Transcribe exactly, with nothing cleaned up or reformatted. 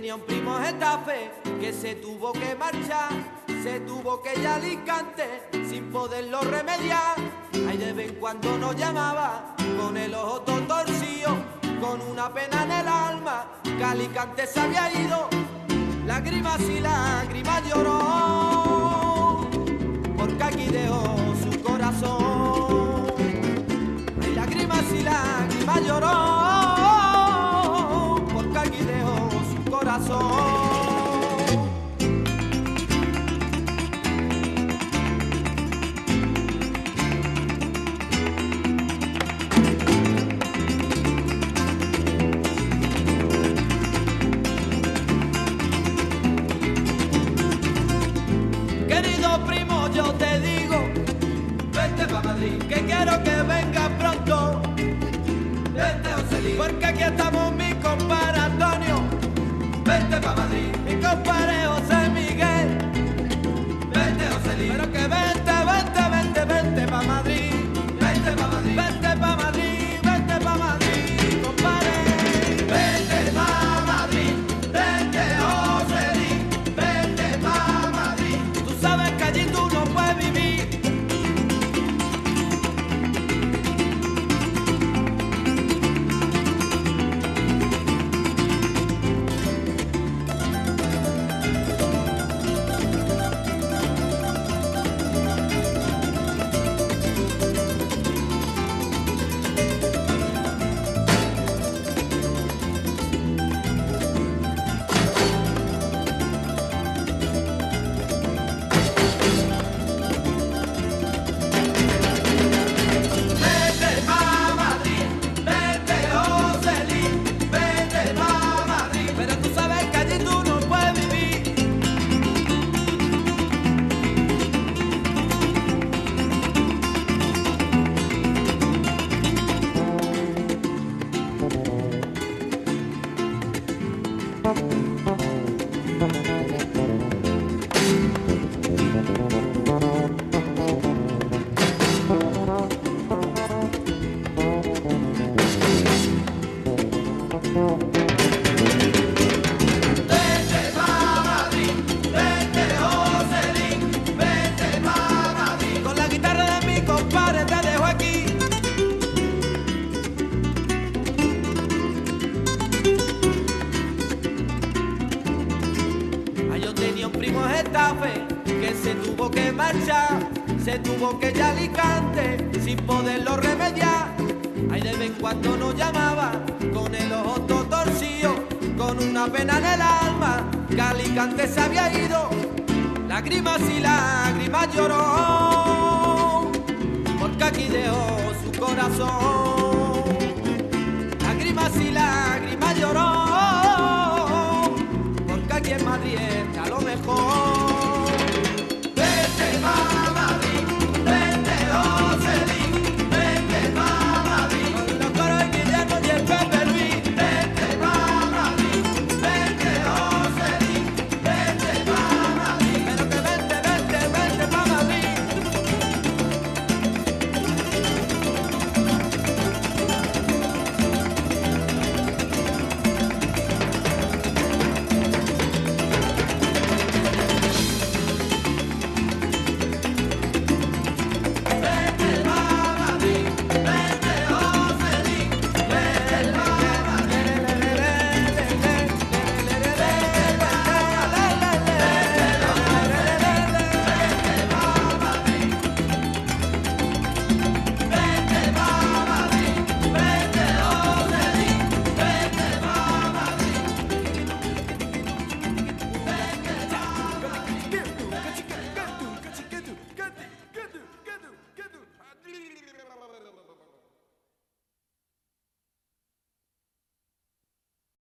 tenía un primo Getafe que se tuvo que marchar, se tuvo que ir a Alicante sin poderlo remediar. Ahí de vez en cuando nos llamaba con el ojo todo torcido, con una pena en el alma, que Alicante se había ido. Lágrimas y lágrimas lloró, porque aquí dejó su corazón. Hay lágrimas y lágrimas lloró, porque aquí dejó su corazón. Primo, yo te digo, vente pa' Madrid, que quiero que venga pronto. Vente, Joselín, porque aquí estamos mi compadre Antonio. Vente pa' Madrid, mi compadre José Miguel. Vente, Joselín, pero que vente, vente, vente, vente pa' Madrid. Vente pa' Madrid, vente pa' Madrid, vente pa' Madrid, compadre. Vente pa' Madrid, vente, Joselín, vente pa' Madrid. Tú sabes que allí tú no puedes vivir. Que se tuvo que marchar, se tuvo que ir a Alicante sin poderlo remediar. Ahí de vez en cuando nos llamaba con el ojo todo torcido, con una pena en el alma, que Alicante se había ido. Lágrimas y lágrimas lloró, porque aquí dejó su corazón. Lágrimas y lágrimas